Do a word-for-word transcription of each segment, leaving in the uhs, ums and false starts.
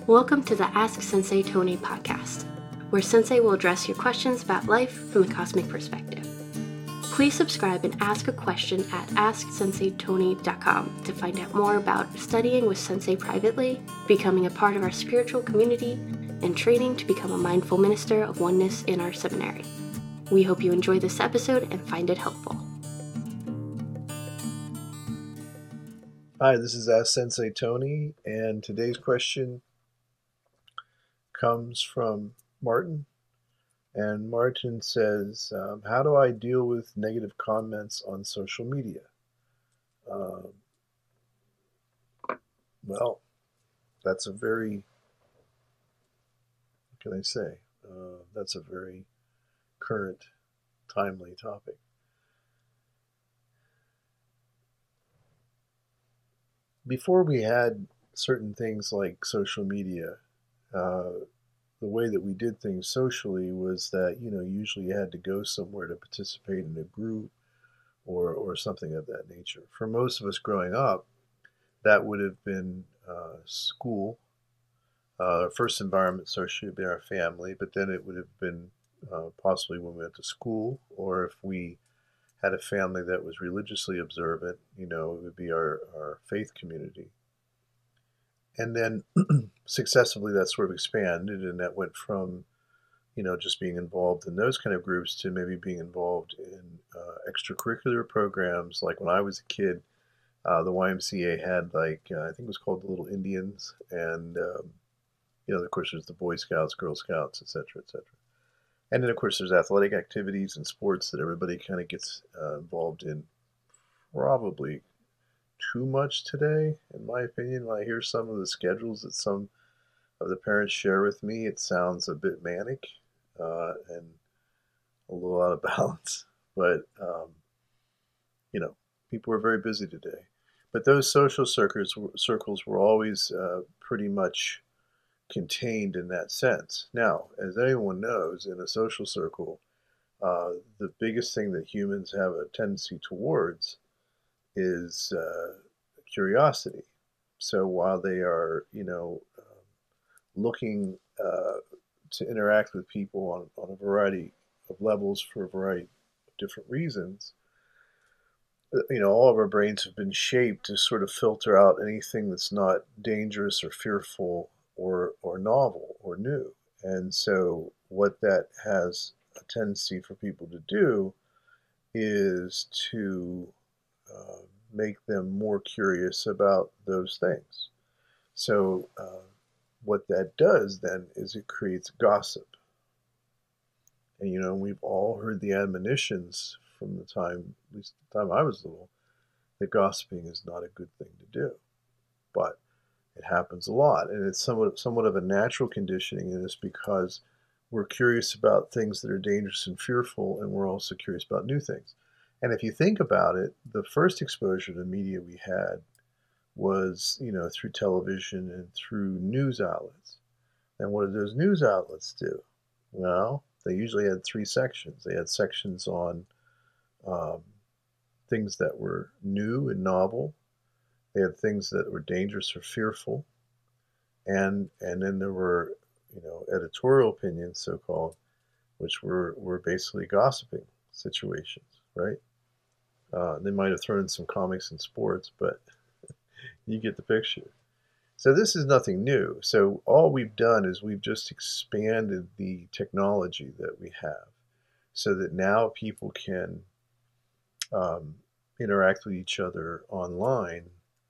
Welcome to the Ask Sensei Tony podcast, where Sensei will address your questions about life from a cosmic perspective. Please subscribe and ask a question at ask sensei tony dot com to find out more about studying with Sensei privately, becoming a part of our spiritual community, and training to become a mindful minister of oneness in our seminary. We hope you enjoy this episode and find it helpful. Hi, this is Ask Sensei Tony, and today's question comes from Martin. And Martin says, um, how do I deal with negative comments on social media? Um, well, that's a very, what can I say? Uh, that's a very current, timely topic. Before we had certain things like social media, uh, the way that we did things socially was that, you know, usually you had to go somewhere to participate in a group or, or something of that nature. For most of us growing up, that would have been uh, school. Uh, our first environment socially would be our family, but then it would have been uh, possibly when we went to school, or if we had a family that was religiously observant, you know, it would be our, our faith community. And then successively that sort of expanded, and that went from, you know, just being involved in those kind of groups to maybe being involved in uh, extracurricular programs. Like when I was a kid, uh, the Y M C A had like, uh, I think it was called the Little Indians, and, um, you know, of course there's the Boy Scouts, Girl Scouts, et cetera, et cetera. And then of course there's athletic activities and sports that everybody kind of gets uh, involved in, probably too much today, in my opinion. When I hear some of the schedules that some of the parents share with me, it sounds a bit manic uh, and a little out of balance. But, um, you know, people are very busy today. But those social circles, circles were always uh, pretty much contained in that sense. Now, as anyone knows, in a social circle, uh, the biggest thing that humans have a tendency towards is uh, curiosity. So while they are, you know, um, looking uh, to interact with people on, on a variety of levels for a variety of different reasons, uh, you know, all of our brains have been shaped to sort of filter out anything that's not dangerous or fearful or, or novel or new. And so what that has a tendency for people to do is to uh, make them more curious about those things. So uh, what that does then is it creates gossip. And, you know, we've all heard the admonitions from the time, at least the time I was little, that gossiping is not a good thing to do. But it happens a lot. And it's somewhat, somewhat of a natural conditioning in us because we're curious about things that are dangerous and fearful, and we're also curious about new things. And if you think about it, the first exposure to media we had was, you know, through television and through news outlets. And what did those news outlets do? Well, they usually had three sections. They had sections on um, things that were new and novel. They had things that were dangerous or fearful. And and then there were, you know, editorial opinions, so-called, which were, were basically gossiping situations, right? Uh, they might have thrown in some comics and sports, but you get the picture. So this is nothing new. So all we've done is we've just expanded the technology that we have so that now people can um, interact with each other online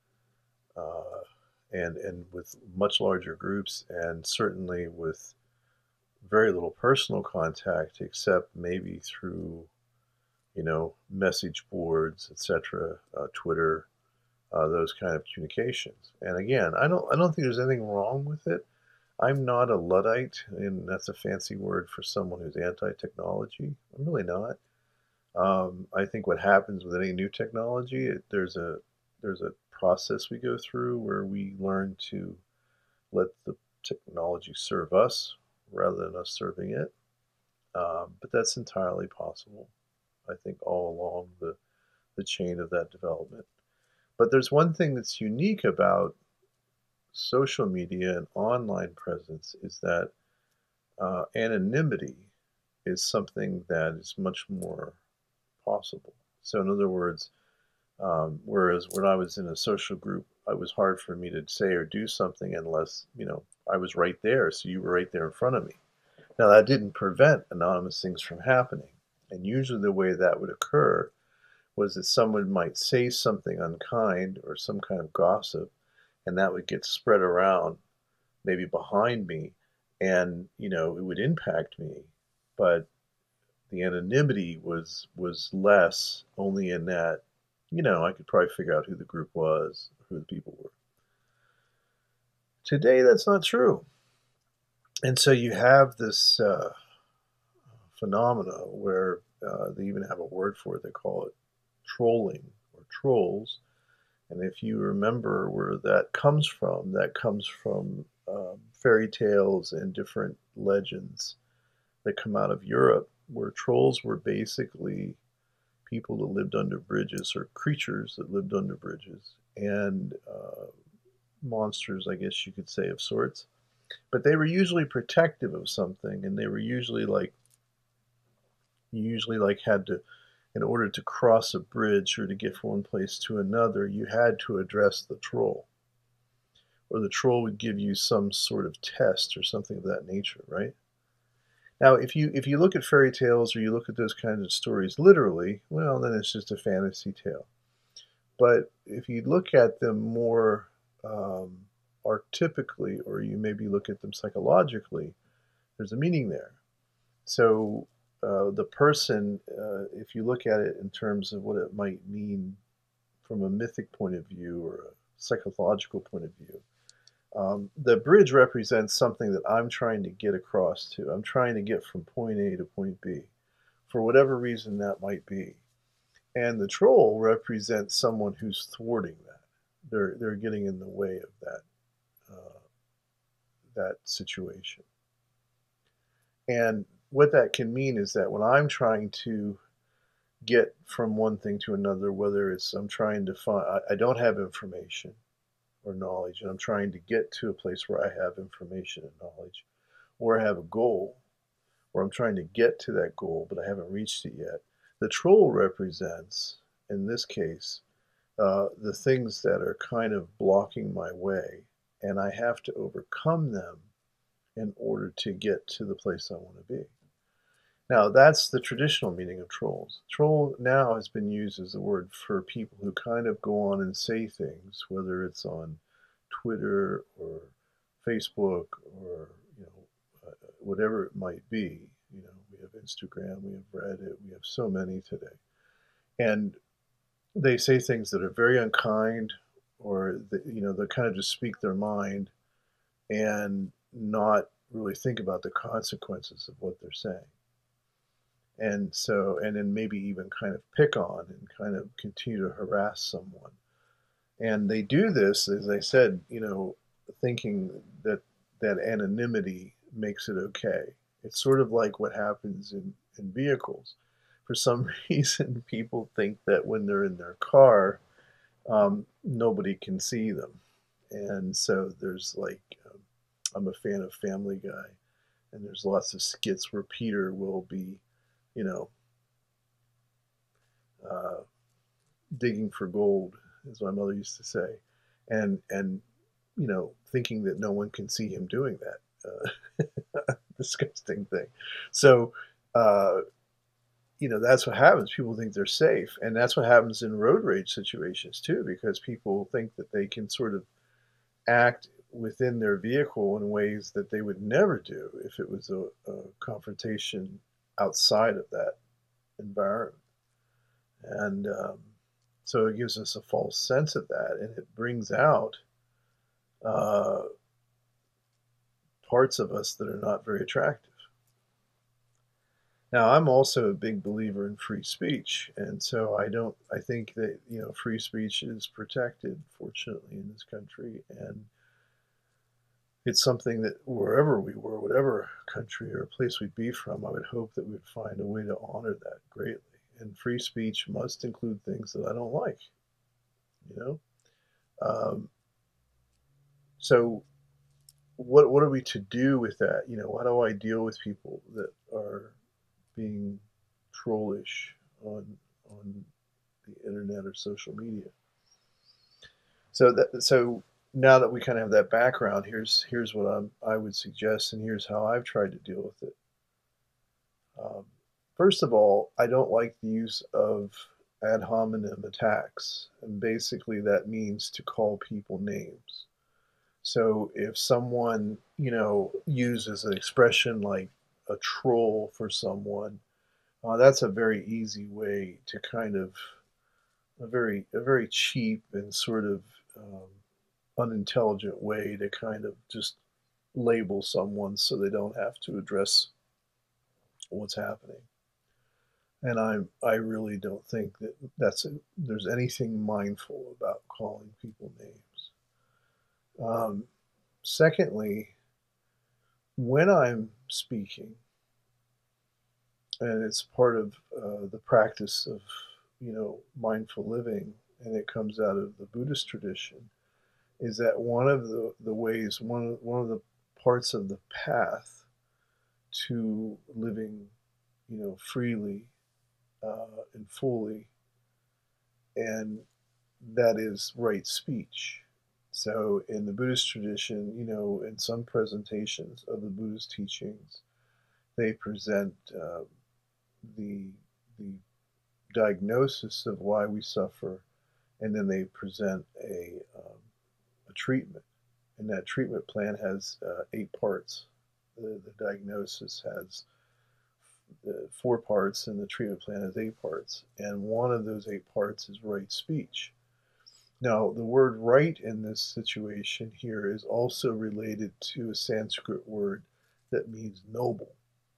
uh, and, and with much larger groups, and certainly with very little personal contact except maybe through, you know, message boards, et cetera, uh, Twitter, uh, those kind of communications. And again, I don't I don't think there's anything wrong with it. I'm not a Luddite, and that's a fancy word for someone who's anti-technology. I'm really not. Um, I think what happens with any new technology, it, there's a there's a process we go through where we learn to let the technology serve us rather than us serving it. Um, but that's entirely possible, I think, all along the, the chain of that development. But there's one thing that's unique about social media and online presence is that uh, anonymity is something that is much more possible. So, in other words, um, whereas when I was in a social group, it was hard for me to say or do something unless, you know, I was right there. So you were right there in front of me. Now, that didn't prevent anonymous things from happening. And usually the way that would occur was that someone might say something unkind or some kind of gossip, and that would get spread around, maybe behind me, and, you know, it would impact me. But the anonymity was was less, only in that, you know, I could probably figure out who the group was, who the people were. Today, that's not true. And so you have this uh, phenomena where uh, they even have a word for it. They call it trolling or trolls. And if you remember where that comes from, that comes from um, fairy tales and different legends that come out of Europe, where trolls were basically people that lived under bridges or creatures that lived under bridges and uh, monsters, I guess you could say, of sorts. But they were usually protective of something, and they were usually like, you usually like had to, in order to cross a bridge or to get from one place to another, you had to address the troll. Or the troll would give you some sort of test or something of that nature, right? Now, if you if you look at fairy tales or you look at those kinds of stories literally, well, then it's just a fantasy tale. But if you look at them more um, archetypically, or you maybe look at them psychologically, there's a meaning there. So uh, the person, uh, if you look at it in terms of what it might mean from a mythic point of view or a psychological point of view, um, the bridge represents something that I'm trying to get across to. I'm trying to get from point A to point B, for whatever reason that might be. And the troll represents someone who's thwarting that. They're they're getting in the way of that uh, that situation. And what that can mean is that when I'm trying to get from one thing to another, whether it's I'm trying to find, I, I don't have information or knowledge, and I'm trying to get to a place where I have information and knowledge, or I have a goal, or I'm trying to get to that goal, but I haven't reached it yet. The troll represents, in this case, uh, the things that are kind of blocking my way, and I have to overcome them in order to get to the place I want to be. Now, that's the traditional meaning of trolls. Troll now has been used as a word for people who kind of go on and say things, whether it's on Twitter or Facebook or, you know, uh, whatever it might be. You know, we have Instagram, we have Reddit, we have so many today. And they say things that are very unkind, or, the, you know, they kind of just speak their mind and not really think about the consequences of what they're saying. And so, and then maybe even kind of pick on and kind of continue to harass someone. And they do this, as I said, you know, thinking that that anonymity makes it okay. It's sort of like what happens in, in vehicles. For some reason, people think that when they're in their car, um, nobody can see them. And so there's like, um, I'm a fan of Family Guy, and there's lots of skits where Peter will be, you know, uh, digging for gold, as my mother used to say, and and you know, thinking that no one can see him doing that uh, disgusting thing. So, uh, you know, that's what happens. People think they're safe, and that's what happens in road rage situations too, because people think that they can sort of act within their vehicle in ways that they would never do if it was a, a confrontation outside of that environment. And um, so it gives us a false sense of that, and it brings out uh, parts of us that are not very attractive. Now, I'm also a big believer in free speech, and so I don't. I think that, you know, free speech is protected, fortunately, in this country, and it's something that wherever we were, whatever country or place we'd be from, I would hope that we'd find a way to honor that greatly. And free speech must include things that I don't like, you know. Um, So what what are we to do with that? You know, how do I deal with people that are being trollish on on the internet or social media? So that so now that we kind of have that background, here's here's what I'm I would suggest, and here's how I've tried to deal with it. Um, First of all, I don't like the use of ad hominem attacks, and basically that means to call people names. So if someone, you know, uses an expression like a troll for someone, uh, that's a very easy way to kind of a very a very cheap and sort of um, unintelligent way to kind of just label someone so they don't have to address what's happening. And I I really don't think that that's a, there's anything mindful about calling people names. Um, Secondly, when I'm speaking, and it's part of uh, the practice of you know mindful living, and it comes out of the Buddhist tradition, is that one of the, the ways, one of, one of the parts of the path to living, you know, freely uh, and fully, and that is right speech. So in the Buddhist tradition, you know, in some presentations of the Buddhist teachings, they present uh, the the diagnosis of why we suffer, and then they present a um, a treatment, and that treatment plan has uh, eight parts. The, the diagnosis has uh, four parts, and the treatment plan has eight parts. And one of those eight parts is right speech. Now, the word right in this situation here is also related to a Sanskrit word that means noble.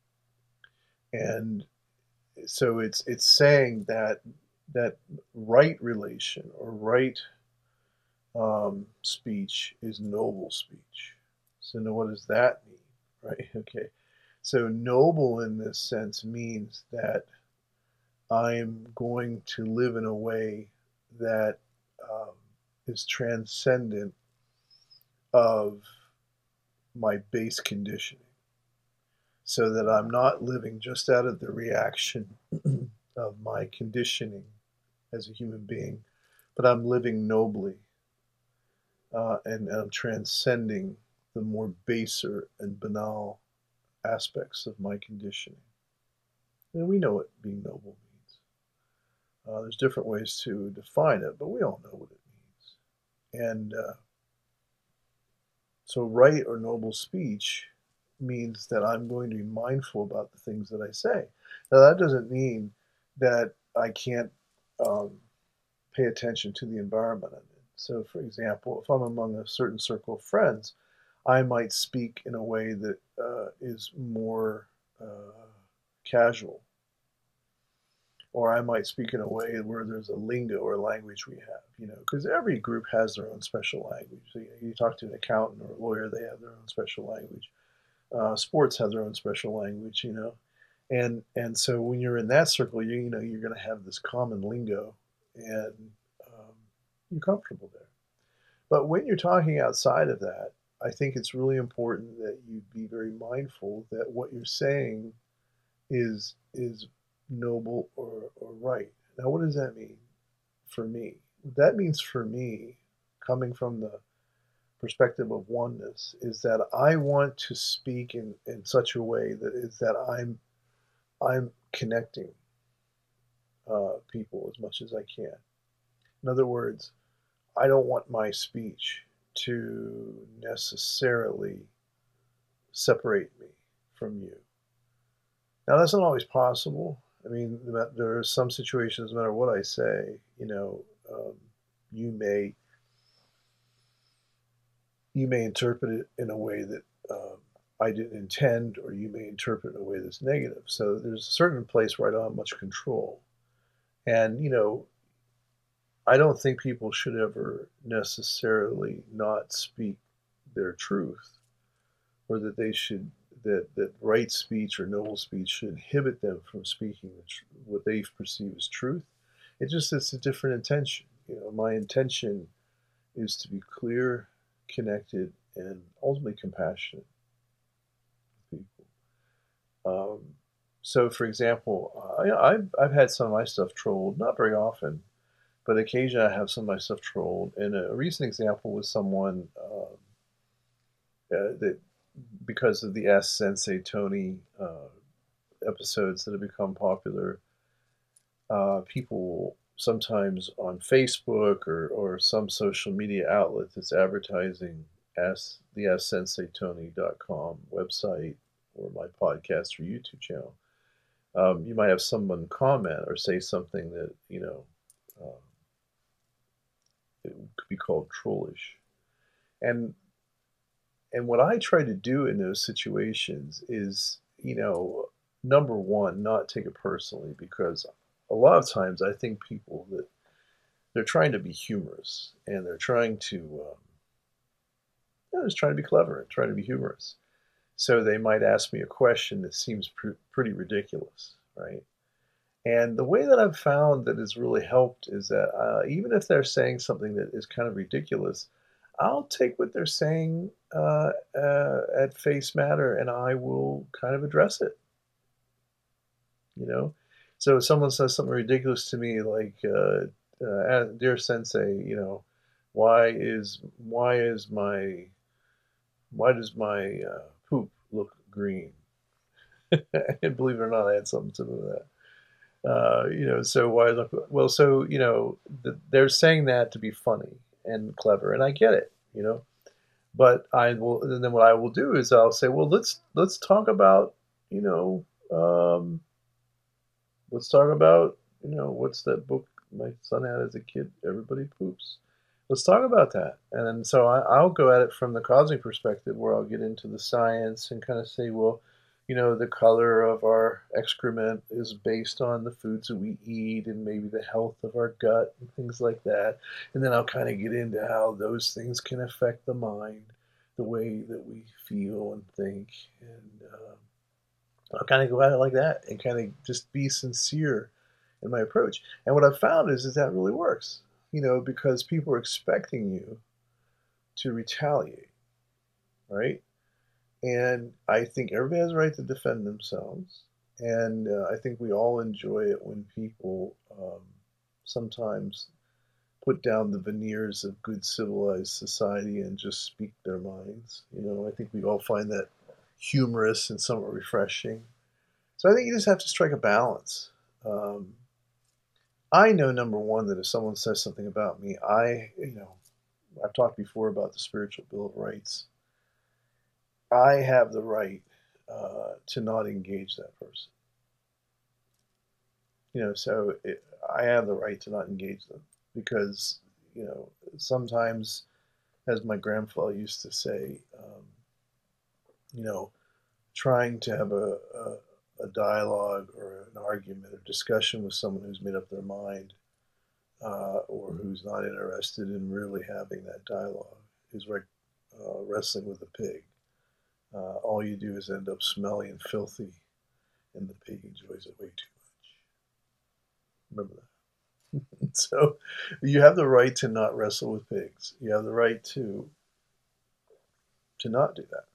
And so it's it's saying that that right relation or right um, speech is noble speech. So now what does that mean? Right? Okay. So noble in this sense means that I'm going to live in a way that um, is transcendent of my base conditioning, so that I'm not living just out of the reaction of my conditioning as a human being, but I'm living nobly, uh, and, and I'm transcending the more baser and banal aspects of my conditioning. And we know what being noble means. Uh, there's different ways to define it, but we all know what it means. And uh, so, right or noble speech means that I'm going to be mindful about the things that I say. Now, that doesn't mean that I can't um, pay attention to the environment I'm in. So, for example, if I'm among a certain circle of friends, I might speak in a way that uh, is more uh, casual, or I might speak in a way where there's a lingo or language we have, you know, because every group has their own special language. So, you know, you talk to an accountant or a lawyer, they have their own special language. Uh, sports have their own special language, you know, and and so when you're in that circle, you you know you're going to have this common lingo, and um, you're comfortable there. But when you're talking outside of that, I think it's really important that you be very mindful that what you're saying is is noble or, or right. Now, what does that mean for me? That means for me, coming from the perspective of oneness, is that I want to speak in, in such a way that is that I'm I'm connecting uh, people as much as I can. In other words, I don't want my speech to necessarily separate me from you. Now, that's not always possible. I mean, there are some situations, no matter what I say, you know, um, you may you may interpret it in a way that um, I didn't intend, or you may interpret it in a way that's negative. So there's a certain place where I don't have much control. And, you know, I don't think people should ever necessarily not speak their truth, or that they should, that, that right speech or noble speech should inhibit them from speaking the tr- what they perceive as truth. It just, it's a different intention. You know, my intention is to be clear connected and ultimately compassionate with people. Um, so, for example, uh, I, I've, I've had some of my stuff trolled, not very often, but occasionally I have some of my stuff trolled. And a recent example was someone um, uh, that, because of the Ask Sensei Tony uh, episodes that have become popular, uh, people sometimes on Facebook or, or some social media outlet that's advertising ask, the ask sensei tony dot com website or my podcast or YouTube channel. Um, you might have someone comment or say something that, you know, um, it could be called trollish. And and what I try to do in those situations is, you know, number one, not take it personally, because a lot of times I think people that they're trying to be humorous and they're trying to, um, you know, just trying to be clever and trying to be humorous. So they might ask me a question that seems pr- pretty ridiculous, right? And the way that I've found that has really helped is that uh, even if they're saying something that is kind of ridiculous, I'll take what they're saying uh, uh, at face matter and I will kind of address it, you know? So if someone says something ridiculous to me, like, uh, uh, "Dear Sensei, you know, why is why is my why does my uh, poop look green?" And believe it or not, I had something similar to that. Uh, you know, so why look? Well, so you know, the, they're saying that to be funny and clever, and I get it, you know. But I will, and then what I will do is I'll say, well, let's let's talk about, you know, um, let's talk about, you know, what's that book my son had as a kid? Everybody poops. Let's talk about that. And then so I, I'll go at it from the cosmic perspective, where I'll get into the science and kind of say, well, you know, the color of our excrement is based on the foods that we eat and maybe the health of our gut and things like that. And then I'll kind of get into how those things can affect the mind, the way that we feel and think. And uh, I'll kind of go at it like that and kind of just be sincere in my approach. And what I've found is, is that really works, you know, because people are expecting you to retaliate, right? And I think everybody has a right to defend themselves. And uh, I think we all enjoy it when people um, sometimes put down the veneers of good civilized society and just speak their minds. You know, I think we all find that humorous and somewhat refreshing. So I think you just have to strike a balance. Um, I know, number one, that if someone says something about me, I, you know, I've talked before about the spiritual Bill of Rights. I have the right uh, to not engage that person. You know, so it, I have the right to not engage them because, you know, sometimes, as my grandfather used to say, um, you know, trying to have a, a, a dialogue or an argument or discussion with someone who's made up their mind uh, or who's not interested in really having that dialogue is like uh, wrestling with a pig. Uh, all you do is end up smelly and filthy, and the pig enjoys it way too much. Remember that. So you have the right to not wrestle with pigs. You have the right to to not do that.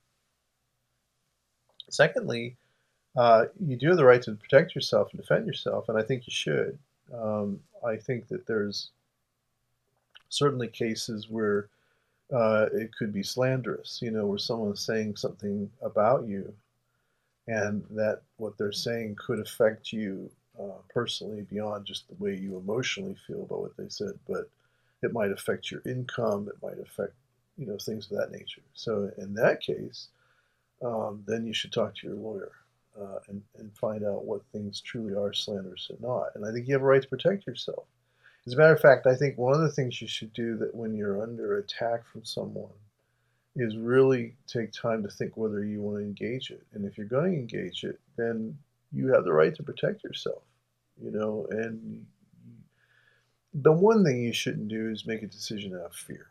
Secondly, uh, you do have the right to protect yourself and defend yourself, and I think you should. Um, I think that there's certainly cases where uh, it could be slanderous, you know, where someone's saying something about you and that what they're saying could affect you uh, personally beyond just the way you emotionally feel about what they said, but it might affect your income, it might affect, you know, things of that nature. So in that case, um, then you should talk to your lawyer uh, and, and find out what things truly are slanderous and not. And I think you have a right to protect yourself. As a matter of fact, I think one of the things you should do that when you're under attack from someone is really take time to think whether you want to engage it. And if you're going to engage it, then you have the right to protect yourself, you know. And the one thing you shouldn't do is make a decision out of fear.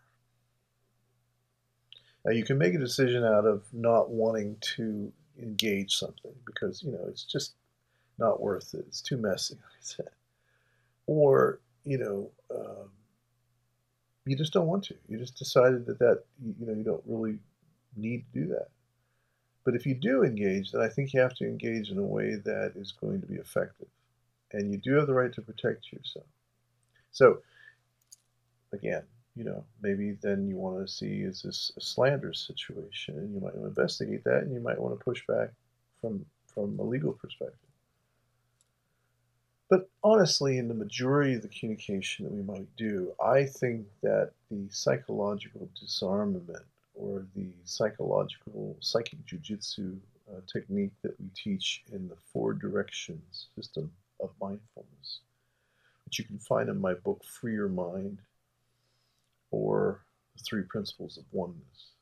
Now, you can make a decision out of not wanting to engage something because, you know, it's just not worth it. It's too messy, like I said. Or, you know, um, you just don't want to. You just decided that that you, you know you don't really need to do that. But if you do engage, then I think you have to engage in a way that is going to be effective, and you do have the right to protect yourself. So again, you know, maybe then you want to see, is this a slander situation, and you might want to investigate that, and you might want to push back from from a legal perspective. But honestly, in the majority of the communication that we might do, I think that the psychological disarmament or the psychological psychic jujitsu uh, technique that we teach in the four directions system of mindfulness, which you can find in my book Free Your Mind, or the Three Principles of Oneness.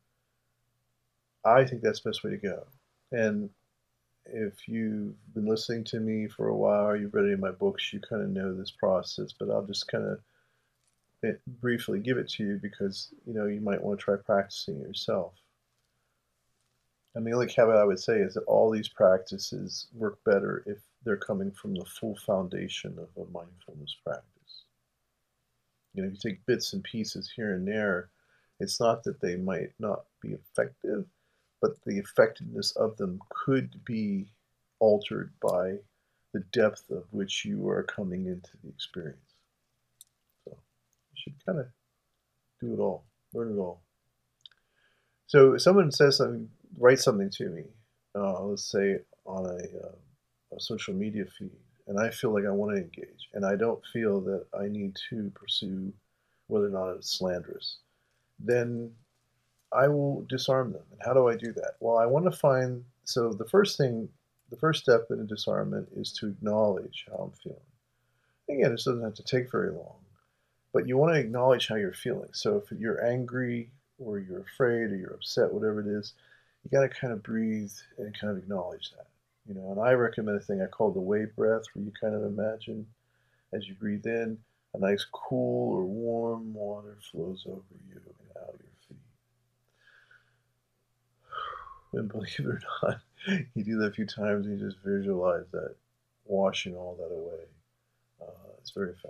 I think that's the best way to go. And if you've been listening to me for a while, or you've read any of my books, you kind of know this process, but I'll just kind of briefly give it to you because, you know, you might want to try practicing it yourself. And the only caveat I would say is that all these practices work better if they're coming from the full foundation of a mindfulness practice. You know, if you take bits and pieces here and there, it's not that they might not be effective, but the effectiveness of them could be altered by the depth of which you are coming into the experience. So you should kind of do it all, learn it all. So if someone says something, write something to me, uh, let's say on a, uh, a social media feed, and I feel like I want to engage, and I don't feel that I need to pursue whether or not it's slanderous, then I will disarm them. And how do I do that? Well, I want to find, so the first thing, the first step in a disarmament is to acknowledge how I'm feeling. Again, this doesn't have to take very long, but you want to acknowledge how you're feeling. So if you're angry or you're afraid or you're upset, whatever it is, you got to kind of breathe and kind of acknowledge that. You know, and I recommend a thing I call the wave breath, where you kind of imagine as you breathe in, a nice cool or warm water flows over you and out your feet. And believe it or not, you do that a few times and you just visualize that washing all that away. Uh, it's very effective.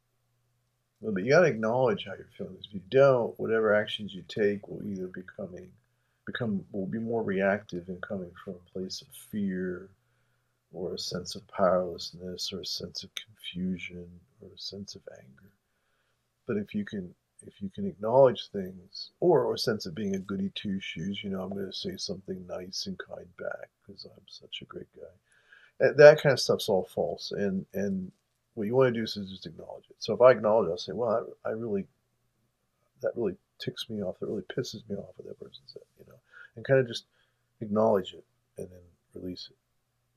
But you got to acknowledge how you're feeling. If you don't, whatever actions you take will either becoming, become will be more reactive and coming from a place of fear, or a sense of powerlessness, or a sense of confusion, or a sense of anger. But if you can if you can acknowledge things, or, or a sense of being a goody two shoes, you know, I'm going to say something nice and kind back because I'm such a great guy. That, that kind of stuff's all false. And and what you want to do is just acknowledge it. So if I acknowledge it, I'll say, well, I, I really, that really ticks me off. That really pisses me off what that person said, you know, and kind of just acknowledge it and then release it.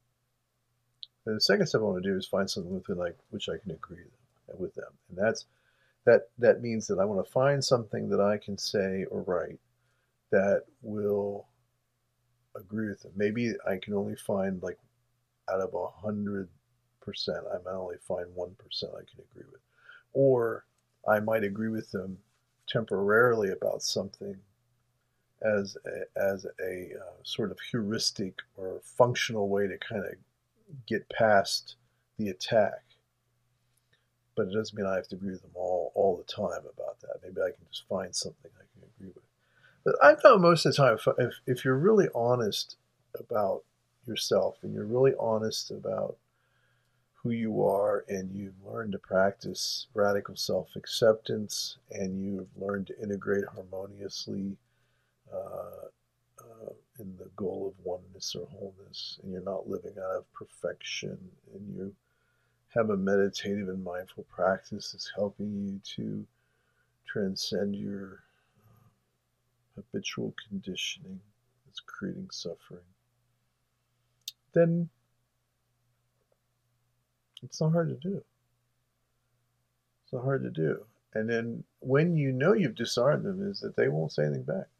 And the second step I want to do is find something within like which I can agree with them, and that's that that means that I want to find something that I can say or write that will agree with them. Maybe I can only find, like, out of a hundred percent, I might only find one percent I can agree with, or I might agree with them temporarily about something as a, as a uh, sort of heuristic or functional way to kind of get past the attack. But it doesn't mean I have to agree with them all all the time about that. Maybe I can just find something I can agree with. But I found most of the time, if, if, if you're really honest about yourself and you're really honest about who you are, and you've learned to practice radical self-acceptance, and you've learned to integrate harmoniously uh, uh, in the goal of oneness or wholeness, and you're not living out of perfection, and you have a meditative and mindful practice that's helping you to transcend your uh, habitual conditioning that's creating suffering, then it's not hard to do. It's not hard to do. And then when you know you've disarmed them, is that they won't say anything back.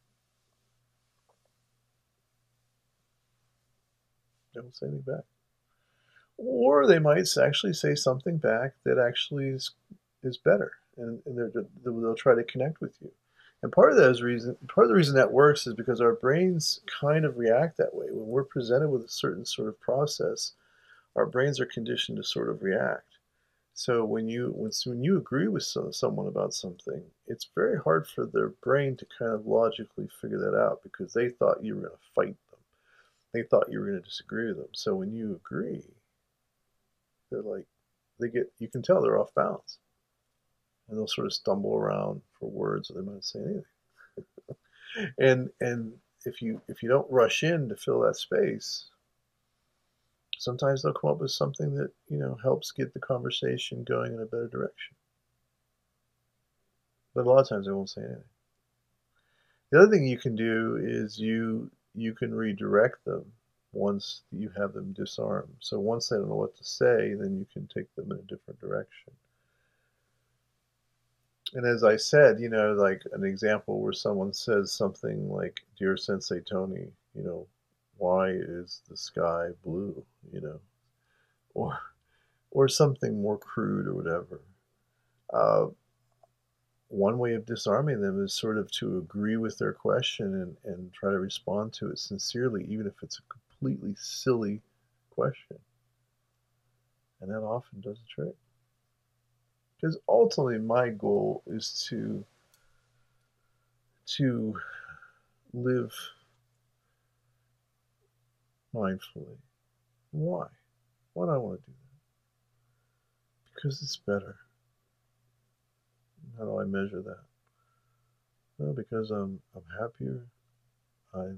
They won't say anything back. Or they might actually say something back that actually is is better, and, and they're, they'll try to connect with you. And part of that is reason, part of the reason that works is because our brains kind of react that way. When we're presented with a certain sort of process, our brains are conditioned to sort of react. So when you when, when you agree with so, someone about something, it's very hard for their brain to kind of logically figure that out because they thought you were going to fight them. They thought you were going to disagree with them. So when you agree, they're like, they get, you can tell they're off balance. And they'll sort of stumble around for words, or they might say anything. and and if you if you don't rush in to fill that space, sometimes they'll come up with something that, you know, helps get the conversation going in a better direction. But a lot of times they won't say anything. The other thing you can do is you you can redirect them once you have them disarmed. So once they don't know what to say, then you can take them in a different direction. And as I said, you know, like an example where someone says something like, "Dear Sensei Tony, you know, why is the sky blue?" You know, or or something more crude or whatever. Uh, one way of disarming them is sort of to agree with their question and, and try to respond to it sincerely, even if it's a completely silly question. And that often does the trick. Because ultimately my goal is to to live mindfully. Why? Why do I want to do that? Because it's better. How do I measure that? Well, because I'm I'm happier, I'm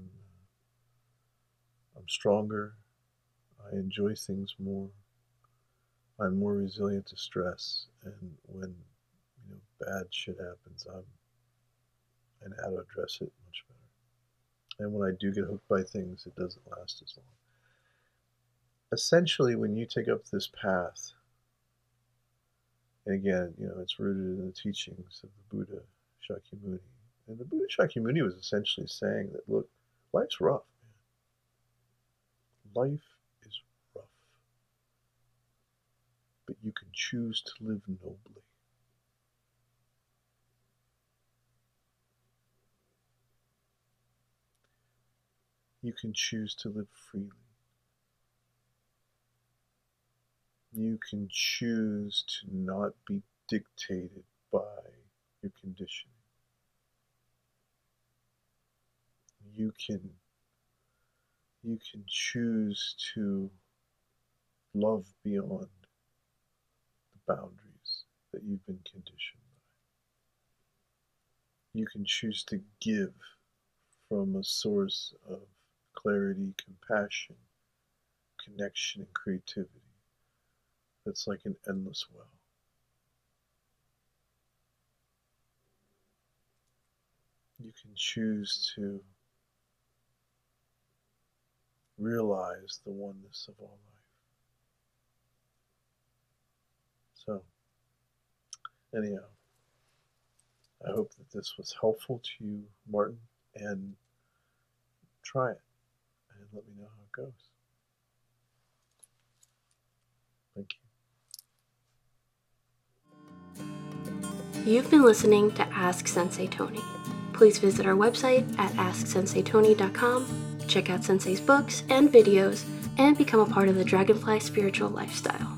I'm stronger, I enjoy things more, I'm more resilient to stress, and when, you know, bad shit happens, I'm I know how to address it much better. And when I do get hooked by things, it doesn't last as long. Essentially, when you take up this path, and again, you know, it's rooted in the teachings of the Buddha Shakyamuni. And the Buddha Shakyamuni was essentially saying that, look, life's rough, man. Life is rough. But you can choose to live nobly. You can choose to live freely. You can choose to not be dictated by your conditioning. You can, you can choose to love beyond the boundaries that you've been conditioned by. You can choose to give from a source of clarity, compassion, connection, and creativity that's like an endless well. You can choose to realize the oneness of all life. So, anyhow, I hope that this was helpful to you, Martin, and try it and let me know how it goes. Thank you. You've been listening to Ask Sensei Tony. Please visit our website at ask sensei tony dot com, check out Sensei's books and videos, and become a part of the Dragonfly Spiritual Lifestyle.